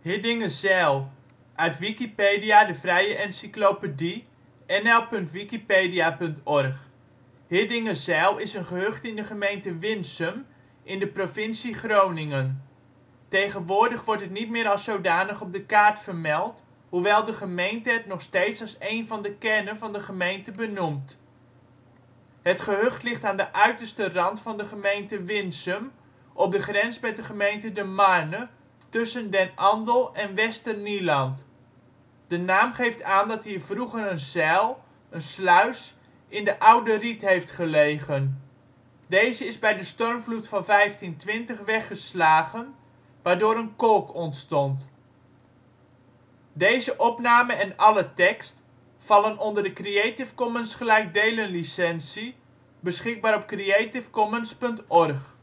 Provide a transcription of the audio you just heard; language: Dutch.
Hiddingezijl, uit Wikipedia, de vrije encyclopedie. nl.wikipedia.org. Hiddingezijl is een gehucht in de gemeente Winsum in de provincie Groningen. Tegenwoordig wordt het niet meer als zodanig op de kaart vermeld, hoewel de gemeente het nog steeds als een van de kernen van de gemeente benoemt. Het gehucht ligt aan de uiterste rand van de gemeente Winsum, op de grens met de gemeente De Marne, tussen Den Andel en Westernieland. De naam geeft aan dat hier vroeger een zijl (sluis) in de Oude Riet heeft gelegen. Deze is bij de stormvloed van 1520 weggeslagen, waardoor een kolk ontstond. Plaatsen in de gemeente Winsum Dorpen: Bilthoven · De Marne · Western Nie · Westernieland · Schoonenburg · Sleeburg · Valenberg · Vogelzang · Worsum Gelderland: Steden en dorpen in Gelderland Nederland: Provincies · Gemeenten 51° 58 ' NB, 5° 38 ' OL Algemeen Inwoners (1 januari 2010) 2.172 Beluister (info) Beschikbaar op creativecommons.org